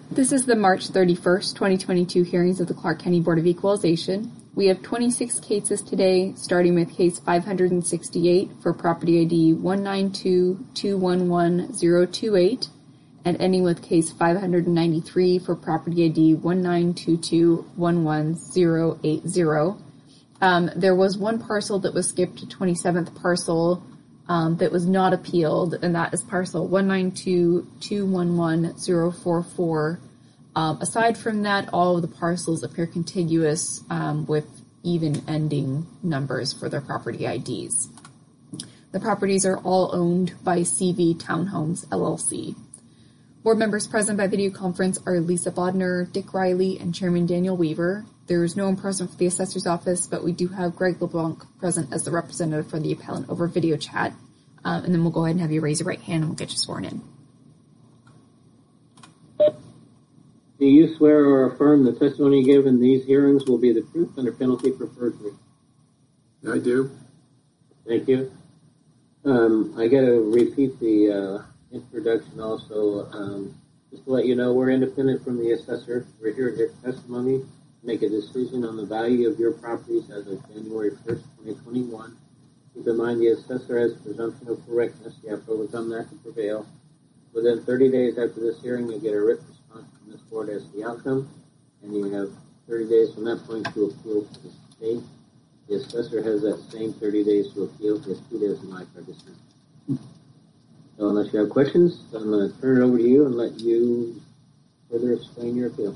This is the March 31st, 2022 hearings of the Clark County Board of Equalization. We have 26 cases today, starting with case 568 for property ID 192211028 and ending with case 593 for property ID 192211080. There was one parcel that was skipped to 27th parcel that was not appealed, and that is parcel 192211044. Aside from that, all of the parcels appear contiguous with even ending numbers for their property IDs. The properties are all owned by CV Townhomes, LLC. Board members present by video conference are Lisa Bodner, Dick Riley, and Chairman Daniel Weaver. There is no one present for the assessor's office, but we do have Greg LeBlanc present as the representative for the appellant over video chat. And then we'll go ahead and have you raise your right hand and we'll get you sworn in. Do you swear or affirm the testimony given in these hearings will be the truth under penalty for perjury? I do. Thank you. I got to repeat the introduction also. Just to let you know, we're independent from the assessor. We're here to hear testimony, make a decision on the value of your properties as of January 1st, 2021. Keep in mind the assessor has a presumption of correctness. You have to overcome that to prevail. Within 30 days after this hearing, you'll get a written response from this board as to the outcome, and you have 30 days from that point to appeal to the state. The assessor has that same 30 days to appeal. He has 2 days to make our decision. So unless you have questions, I'm going to turn it over to you and let you further explain your appeal.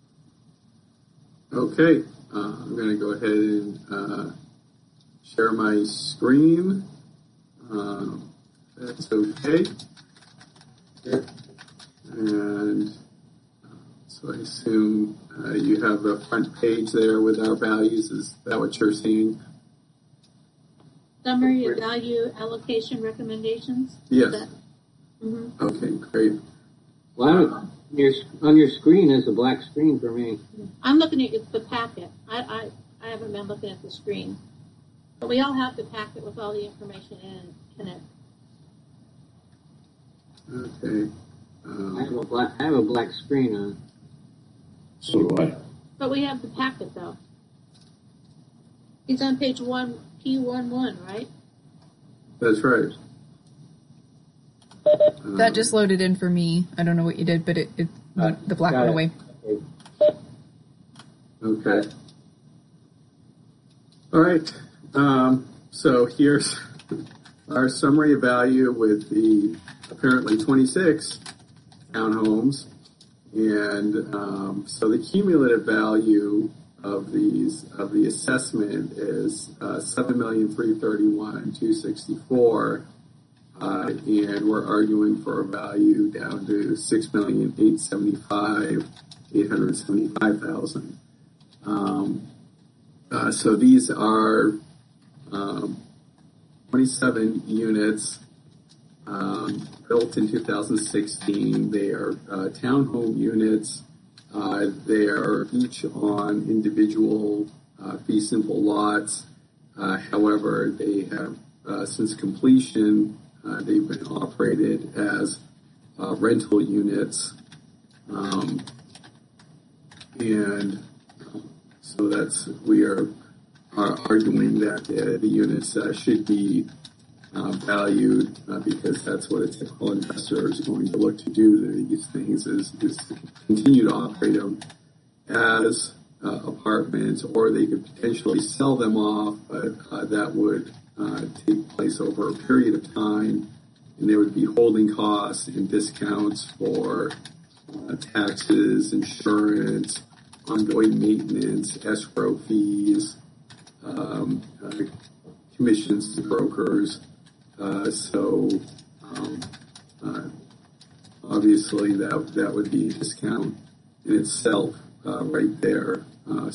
Okay. I'm going to go ahead and share my screen. That's okay. Sure. And so I assume you have the front page there with our values. Is that what you're seeing? Summary of value allocation recommendations? Yes. Mm-hmm. Okay, great. Well, on your screen is a black screen for me. I'm looking at the packet. I haven't been looking at the screen. But we all have the packet with all the information in it. Okay. I have a black screen on. So do I. But we have the packet, though. It's on page 1, P11, right? That's right. That just loaded in for me. I don't know what you did, but the black went away. Okay. All right. So here's our summary of value with the apparently 26 townhomes. And so the cumulative value of the assessment is $7,331,264, and we're arguing for a value down to $6,875,875,000. So these are 27 units built in 2016. They are townhome units. They are each on individual fee simple lots. However, they have since completion they've been operated as rental units, and so we are arguing that the units should be valued because that's what a typical investor is going to look to do to these things is to continue to operate them as apartments, or they could potentially sell them off, but that would take place over a period of time, and there would be holding costs and discounts for taxes, insurance, ongoing maintenance, escrow fees, commissions to brokers. Obviously that would be a discount in itself right there.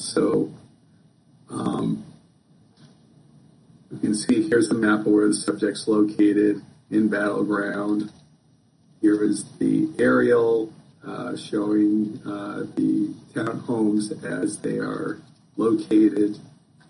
You can see here's the map of where the subject's located in Battleground. Here is the aerial showing the townhomes as they are located.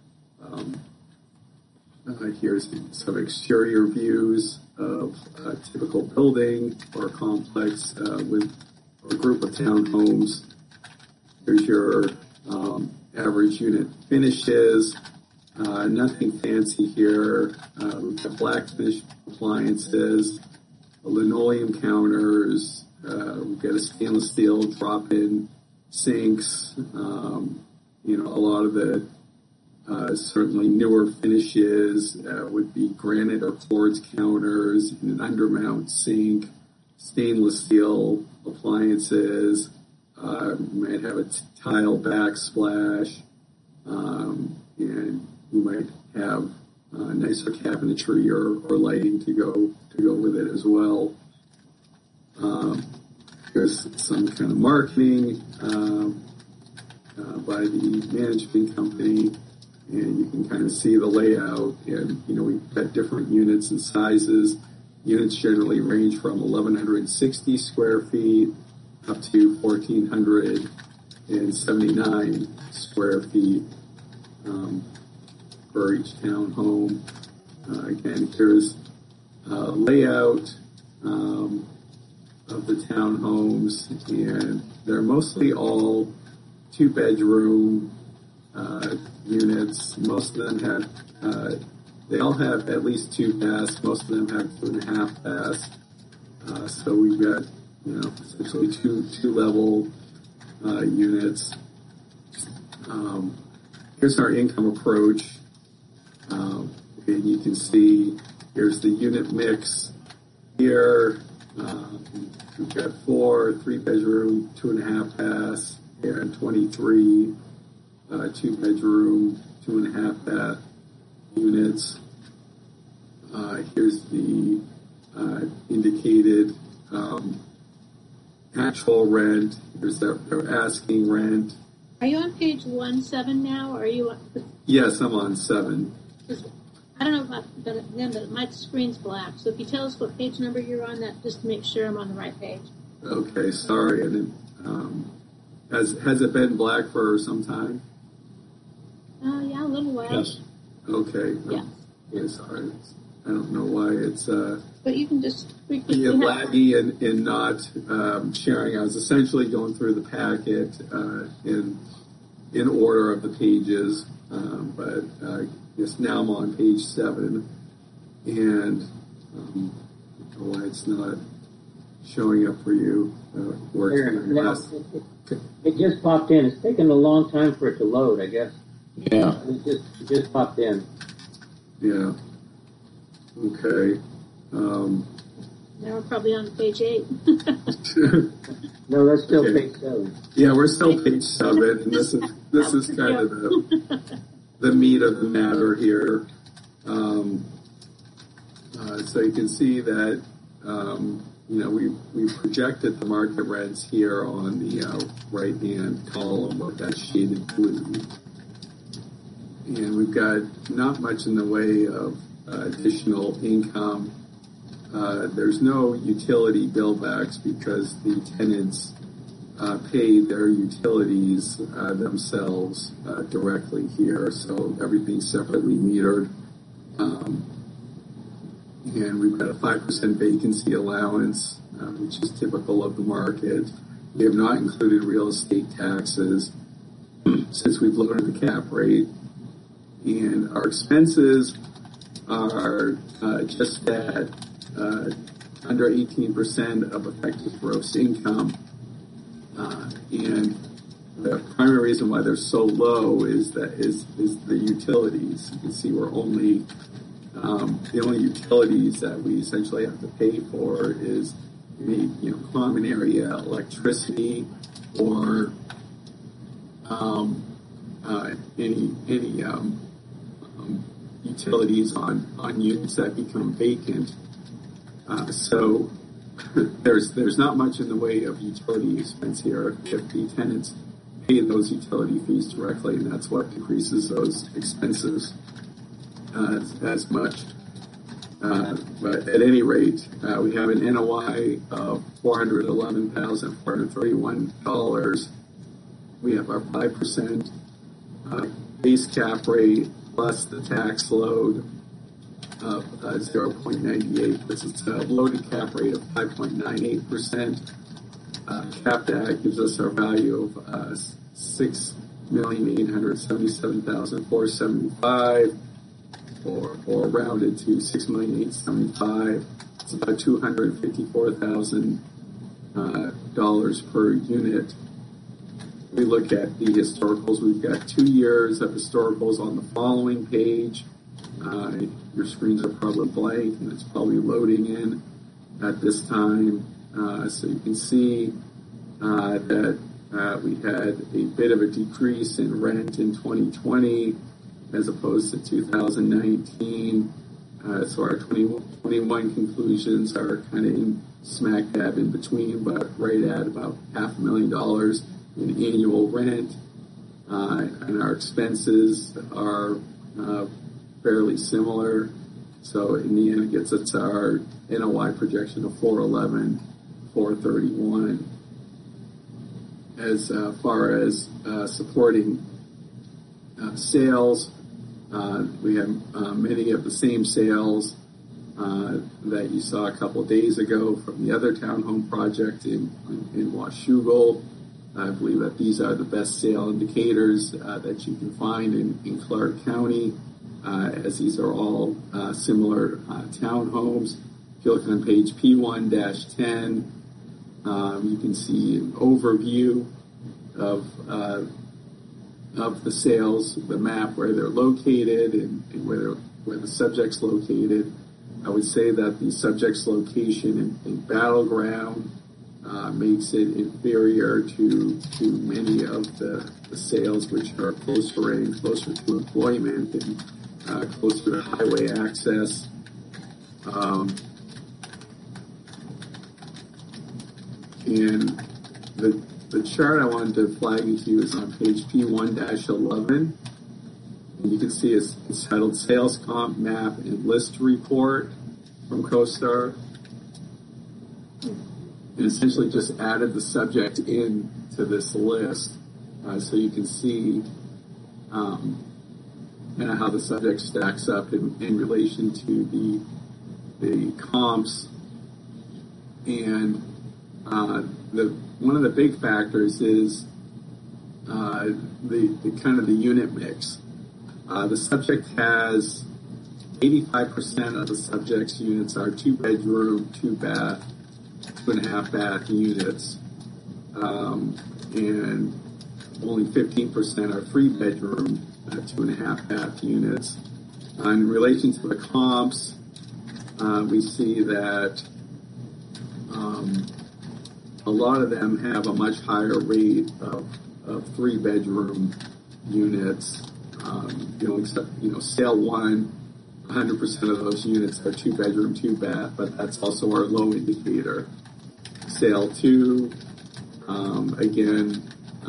Here's some exterior views of a typical building or complex with a group of townhomes. Here's your average unit finishes. Nothing fancy here. We've got black finish appliances, linoleum counters. We've got a stainless steel drop-in sinks. A lot of the certainly newer finishes would be granite or quartz counters, and an undermount sink, stainless steel appliances. Might have a tile backsplash, and you might have nicer cabinetry or lighting to go with it as well. There's some kind of marketing by the management company, and you can kind of see the layout. And we've got different units and sizes. Units generally range from 1,160 square feet up to 1,479 square feet for each townhome. Again, here's a layout of the townhomes, and they're mostly all two-bedroom units. Most of them have, they all have at least 2 baths. Most of them have 2.5 baths. So we've got, essentially two level units. Here's our income approach. And you can see here's the unit mix here. We've got 4 3-bedroom, 2.5 baths, and 23 2-bedroom, 2.5 bath units. Here's the indicated actual rent. Here's their asking rent. Are you on page 17 now, or are you on? Yes, I'm on 7. I don't know about them, but my screen's black. So if you tell us what page number you're on, that just to make sure I'm on the right page. Okay, sorry. I didn't, has it been black for some time? Yeah, a little while. Yes. Okay. Yeah. Yeah, sorry. I don't know why it's But you can just being laggy and not sharing. I was essentially going through the packet in order of the pages, but I guess now I'm on page 7, and I don't know why it's not showing up for you. It just popped in. It's taken a long time for it to load, I guess. Yeah. It just popped in. Yeah. Okay. Now we're probably on page 8. No, that's still Okay. page 7. Yeah, we're still page 7, and this is kind of the meat of the matter here. So you can see that we projected the market rents here on the right-hand column of that shaded blue, and we've got not much in the way of additional income. There's no utility billbacks because the tenants pay their utilities themselves directly here, so everything's separately metered. And we've got a 5% vacancy allowance, which is typical of the market. We have not included real estate taxes since we've lowered the cap rate. And our expenses are just at under 18% of effective gross income. And the primary reason why they're so low is the utilities. You can see we're only the only utilities that we essentially have to pay for is any common area electricity or any utilities on units that become vacant. So there's not much in the way of utility expense here if the tenants pay those utility fees directly, and that's what decreases those expenses as much. But at any rate, we have an NOI of $411,431. We have our 5% base cap rate plus the tax load of 0.98. This is a loaded cap rate of 5.98%. capped at gives us our value of $6,877,475, or rounded to $6,875,000. It's about $254,000 per unit. We look at the historicals. We've got 2 years of historicals on the following page. Your screens are probably blank, and it's probably loading in at this time. So you can see that we had a bit of a decrease in rent in 2020 as opposed to 2019. So our 2021 conclusions are kind of in smack dab in between, but right at about $500,000 in annual rent. And our expenses are fairly similar. So in the end, it gets us our NOI projection of 411, 431. As far as supporting sales, we have many of the same sales that you saw a couple of days ago from the other townhome project in Washougal. I believe that these are the best sale indicators that you can find in Clark County, as these are all similar townhomes. If you look on page P1-10, you can see an overview of the sales, the map where they're located and where the subject's located. I would say that the subject's location in Battleground makes it inferior to many of the sales which are closer in, closer to employment and closer to highway access. And the chart I wanted to flag you to is on page P1-11. And you can see it's titled Sales Comp Map and List Report from CoStar. And essentially just added the subject in to this list so you can see kind of how the subject stacks up in relation to the comps. And one of the big factors is the kind of the unit mix. The subject has 85% of the subject's units are 2-bedroom, 2-bath, 2.5-bath units, and only 15% are 3-bedroom, 2.5-bath units. In relation to the comps, we see that a lot of them have a much higher rate of 3-bedroom units. Sale 1, 100% of those units are 2-bedroom, 2-bath, but that's also our low indicator. Sale 2, again,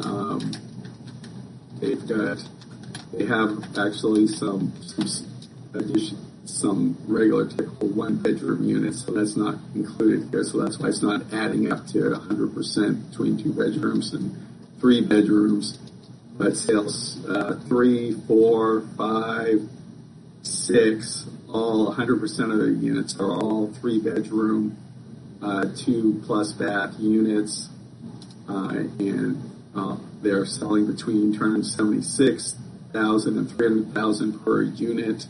they have actually some regular typical 1-bedroom units, so that's not included here. So that's why it's not adding up to 100% between 2 bedrooms and 3 bedrooms. But sales 3, 4, 5, 6, all 100% of their units are all 3-bedroom, 2+ bath units, and they're selling between $276,000 and $300,000 per unit.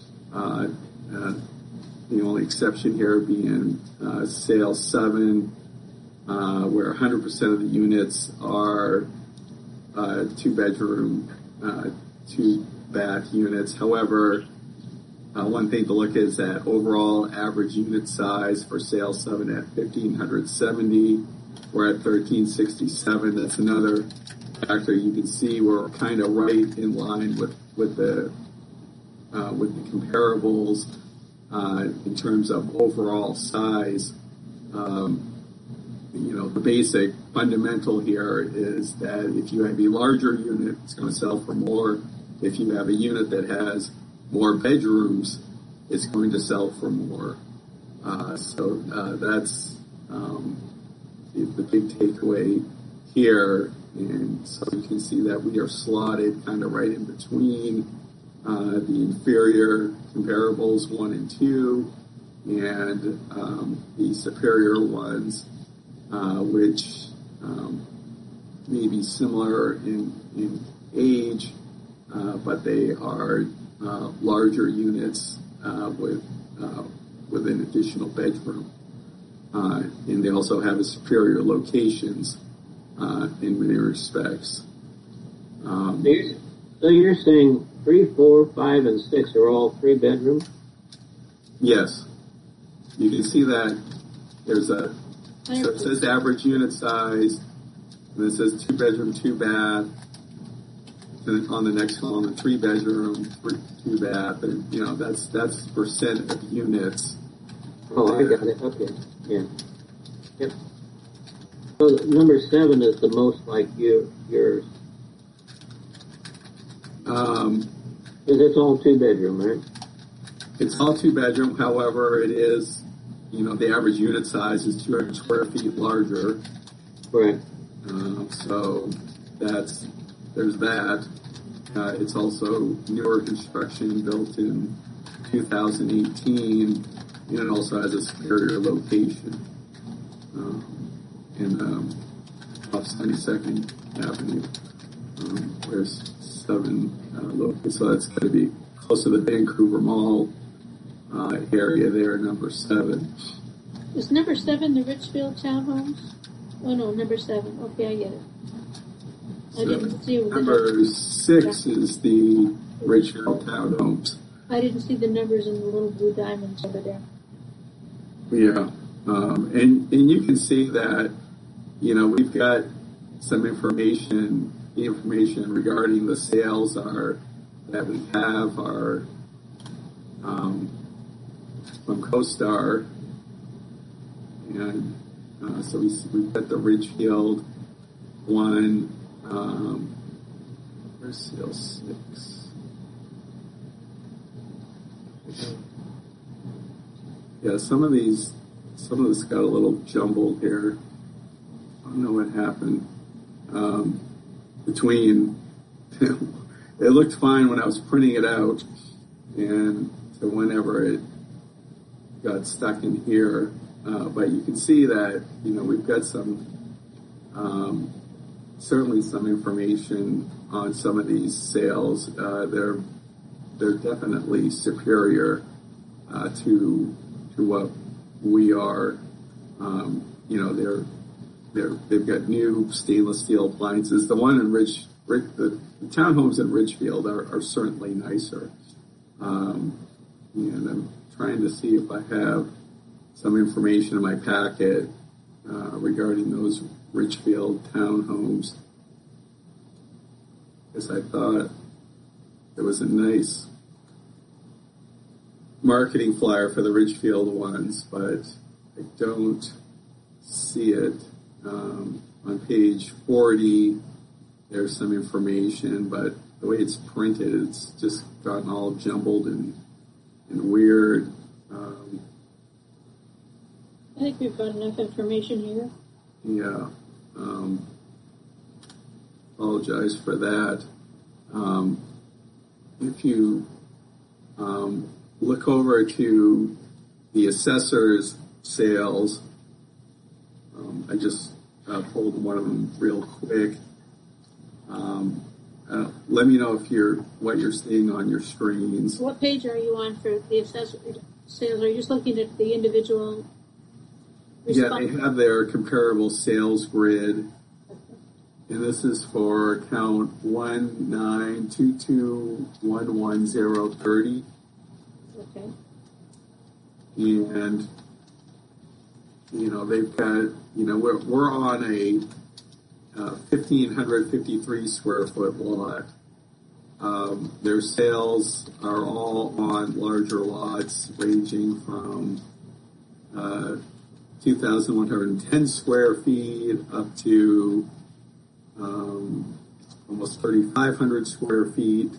The only exception here being sale 7, where 100% of the units are 2-bedroom, 2-bath units. However, one thing to look at is that overall average unit size for sale 7 at 1,570. We're at 1,367. That's another factor. You can see we're kind of right in line with the comparables in terms of overall size. The basic fundamental here is that if you have a larger unit, it's going to sell for more. If you have a unit that has more bedrooms, it's going to sell for more. So that's the big takeaway here. And so you can see that we are slotted kind of right in between the inferior comparables 1 and 2 and the superior ones, which maybe similar in age, but they are larger units with an additional bedroom. And they also have superior locations in many respects. So you're saying 3, 4, 5, and 6 are all 3 bedrooms? Yes. You can see that there's a, so it says average unit size, and it says 2 bedroom, 2 bath. Then on the next column, 3 bedroom, 2 bath, and that's percent of units. Oh, I got it. Okay. Yeah. Yep. So number 7 is the most like yours. Because it's all 2 bedroom, right? It's all 2 bedroom. However, it is, the average unit size is 200 square feet larger. Right. So there's that. It's also newer construction, built in 2018, and it also has a superior location in off 72nd Avenue. There's 7 located, so that's going to be close to the Vancouver Mall area there, number 7. Is number 7 the Richfield townhomes? Oh no, number 7. Okay, I get it. I didn't see number 6 is the Richfield townhomes. I didn't see the numbers in the little blue diamonds over there. Yeah, and you can see that, we've got some information. The information regarding the sales that we have are from CoStar, and so we've got the Ridgefield one. Where's sales 6? Yeah, some of this got a little jumbled here. I don't know what happened. Between, it looked fine when I was printing it out, and so whenever it got stuck in here, but you can see that, we've got some, certainly some information on some of these sales. They're definitely superior to what we are. They've got new stainless steel appliances. The one in the townhomes in Ridgefield are certainly nicer. And I'm trying to see if I have some information in my packet regarding those Ridgefield townhomes, because I thought there was a nice marketing flyer for the Ridgefield ones, but I don't see it. On page 40, there's some information, but the way it's printed, it's just gotten all jumbled and weird. I think we've got enough information here. Yeah. Apologize for that. If you look over to the assessor's sales, I just pulled one of them real quick. Let me know what you're seeing on your screens. What page are you on for the assessor sales? Are you just looking at the individual? Yeah, they have their comparable sales grid, and this is for account 192211030. Okay. And they've got, we're on a 1,553 square foot lot. Their sales are all on larger lots, ranging from 2,110 square feet up to almost 3,500 square feet.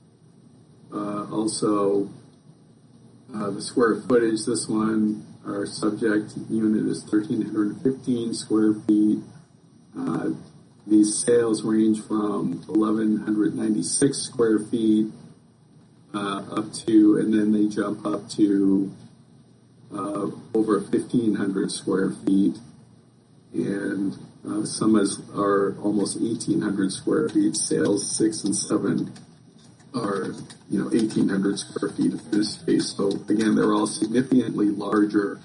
Also, the square footage, this one, our subject unit is 1,315 square feet. These sales range from 1,196 square feet up to, and then they jump up to over 1,500 square feet. and some are almost 1,800 square feet. Sales 6 and 7 are 1,800 square feet of finished space. So again, they're all significantly larger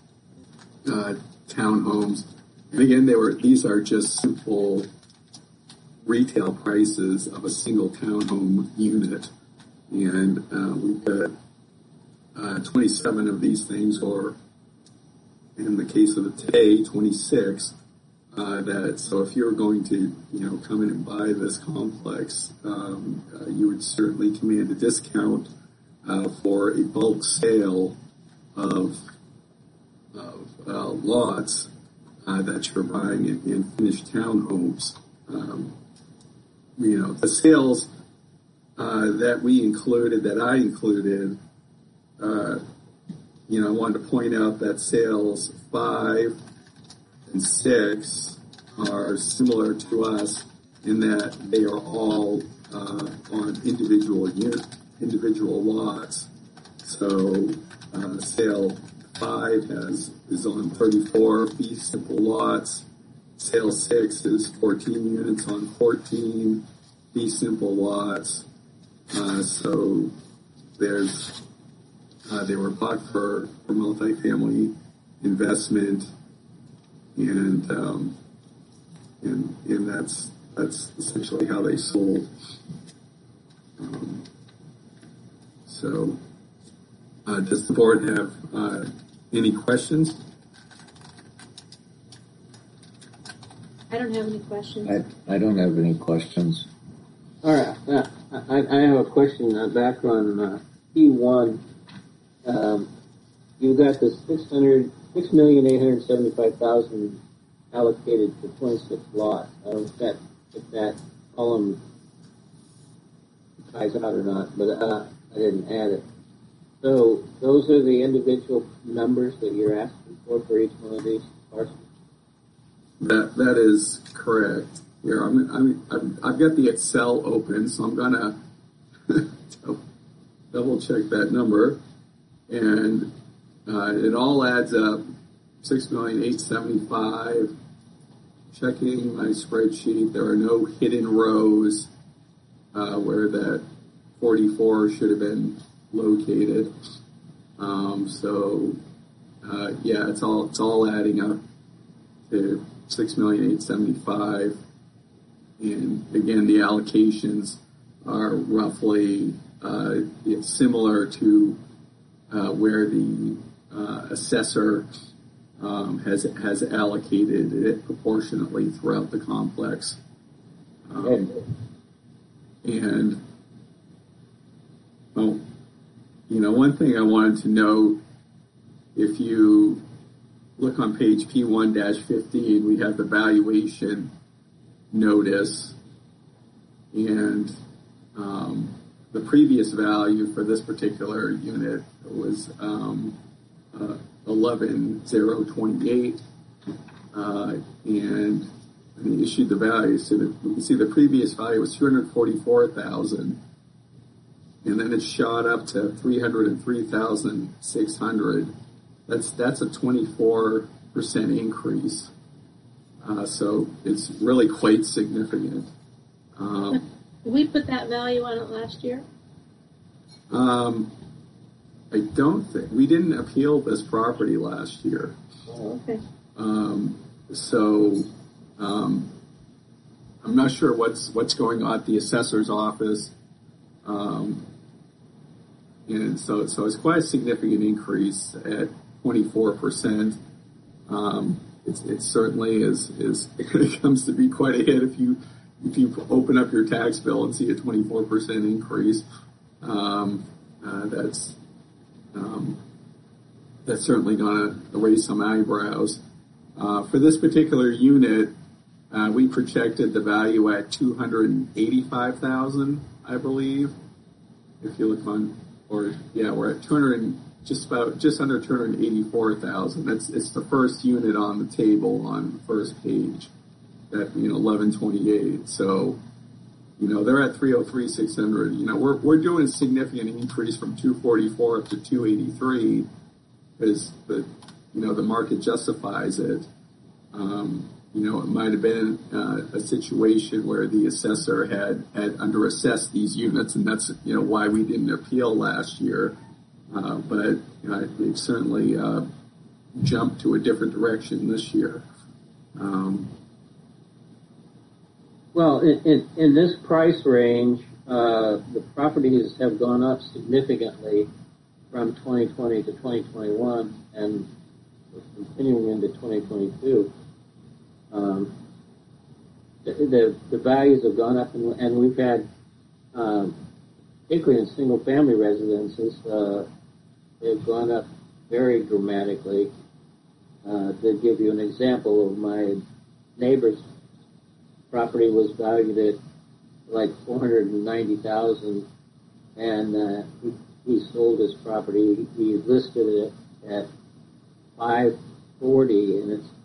townhomes. And again, these are just simple retail prices of a single townhome unit. And we've got 27 of these things, or in the case of today, 26. So if you're going to come in and buy this complex, you would certainly command a discount for a bulk sale of lots that you're buying in finished townhomes. The sales that I included, I wanted to point out that sales 5 and 6 are similar to us in that they are all on individual lots. So sale 5 is on 34 fee simple lots. Sale 6 is 14 units on 14 fee simple lots. So they were bought for multifamily investment, and that's essentially how they sold. Does the board have any questions? I don't have any questions. I don't have any questions. All right. I have a question back on P1. You got the $6,875,000 allocated for 26 lots. I don't know if that column ties out or not, but I didn't add it. So those are the individual numbers that you're asking for each one of these parcels? That is correct. Here, I've got the Excel open, so I'm gonna double check that number, and it all adds up. 6,875,000. Checking my spreadsheet, there are no hidden rows where that 44 should have been located. It's all adding up to 6,875,000. And again, the allocations are roughly similar to where the assessor has allocated it proportionately throughout the complex. One thing I wanted to note, if you look on page P1-15, we have the valuation notice, and the previous value for this particular unit was 11,028, and they issued the value. So that we can see the previous value was 244,000, and then it shot up to 303,600. That's a 24% increase. So it's really quite significant. Did we put that value on it last year? I don't think we didn't appeal this property last year. Oh, okay. I'm not sure what's going on at the assessor's office, and so it's quite a significant increase at 24%. It certainly is it comes to be quite a hit if you open up your tax bill and see a 24% increase. That's certainly going to raise some eyebrows. For this particular unit, we projected the value at $285,000, I believe. If you look we're at just under $284,000. It's the first unit on the table on the first page, that 1128. So, they're at 303,600. We're doing a significant increase from 244 up to 283 because the market justifies it. It might have been a situation where the assessor had underassessed these units, and that's, why we didn't appeal last year. But they've certainly jumped to a different direction this year. Well, in this price range, the properties have gone up significantly from 2020 to 2021 and continuing into 2022. The values have gone up, and we've had, particularly in single-family residences, they've gone up very dramatically. To give you an example, of my neighbor's property was valued at like $490,000, and he sold his property. He listed it at $540, and it's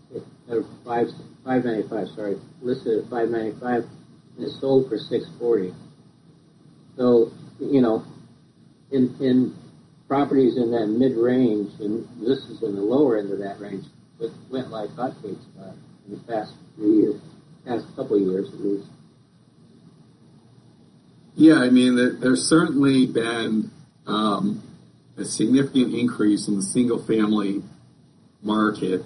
$595. Sorry, listed at $595, and it sold for $640. So in properties in that mid-range, and this is in the lower end of that range, it went like hotcakes in the past couple of years at least. Yeah, there's certainly been a significant increase in the single-family market,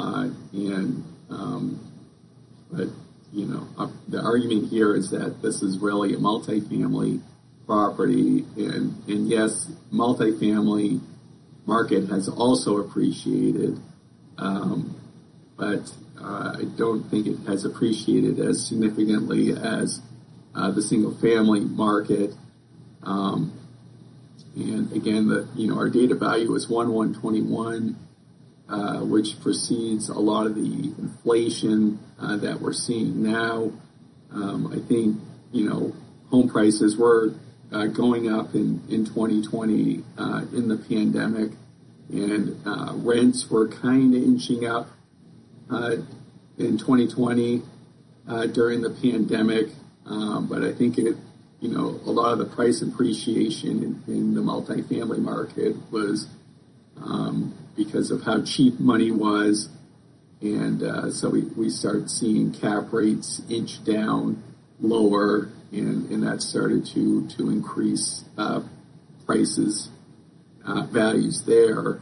but the argument here is that this is really a multifamily property, and yes, multifamily market has also appreciated, but I don't think it has appreciated as significantly as the single-family market. And again, our data value is 1/1/21, which precedes a lot of the inflation that we're seeing now. I think home prices were going up in 2020 in the pandemic, and rents were kind of inching up in 2020 during the pandemic, but I think a lot of the price appreciation in the multifamily market was because of how cheap money was, and so we started seeing cap rates inch down lower, and that started to increase prices, values there.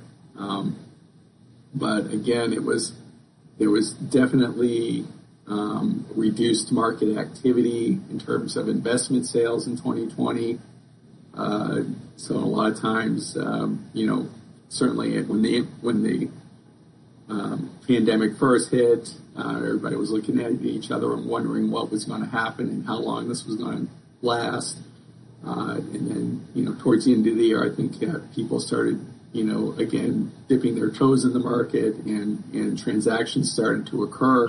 But again, there was definitely reduced market activity in terms of investment sales in 2020. So a lot of times, certainly when the pandemic first hit, everybody was looking at each other and wondering what was going to happen and how long this was going to last. And then, towards the end of the year, I think people started, again, dipping their toes in the market, and transactions started to occur.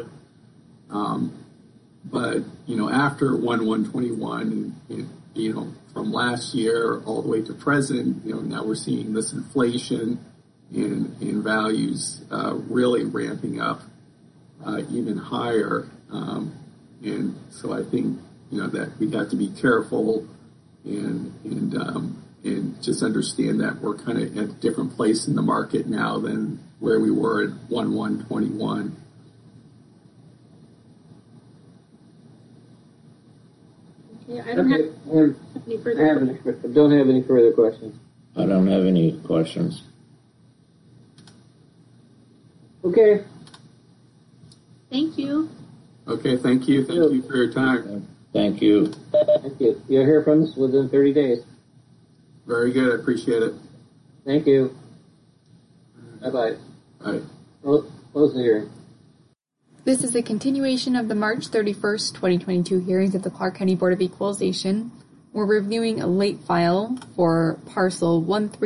But after 1/1/21, from last year all the way to present, now we're seeing this inflation and values really ramping up even higher. And so I think that we have to be careful and just understand that we're kind of at a different place in the market now than where we were at 1/1/21. Yeah, I don't have any further questions. I don't have any further questions. I don't have any questions. Okay. Thank you. Okay, thank you. Thank you for your time. Thank you. Thank you. You'll hear from us within 30 days. Very good. I appreciate it. Thank you. Bye-bye. Bye. Close the hearing. This is a continuation of the March 31st, 2022 hearings of the Clark County Board of Equalization. We're reviewing a late file for parcel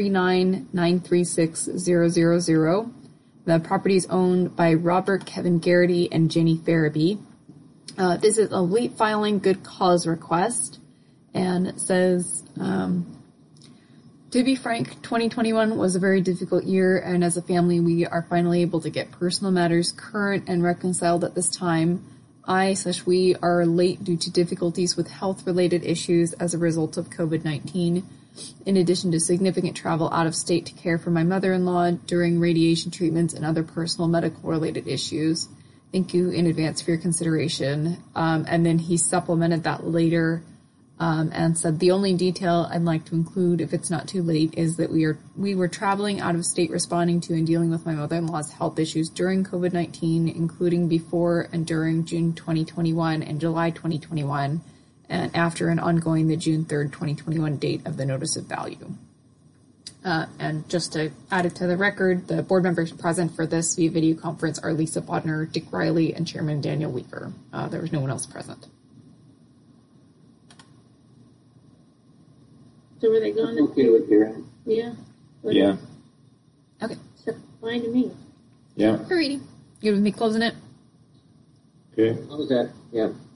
139936000. The property is owned by Robert Kevin Garrity and Jenny Farabee. This is a late filing good cause request, and it says, to be frank, 2021 was a very difficult year, and as a family, we are finally able to get personal matters current and reconciled at this time. We are late due to difficulties with health-related issues as a result of COVID-19, in addition to significant travel out of state to care for my mother-in-law during radiation treatments and other personal medical-related issues. Thank you in advance for your consideration. And then he supplemented that later and said, the only detail I'd like to include, if it's not too late, is that we were traveling out of state responding to and dealing with my mother-in-law's health issues during COVID-19, including before and during June 2021 and July 2021, and after and ongoing the June 3rd, 2021 date of the notice of value. And just to add it to the record, the board members present for this via video conference are Lisa Bodner, Dick Riley, and Chairman Daniel Weaver. There was no one else present. So were they going to? Okay with hearing. Yeah. Yeah. Okay. So fine to me. Yeah. Alrighty. You with me closing it? Okay. What was that? Yeah.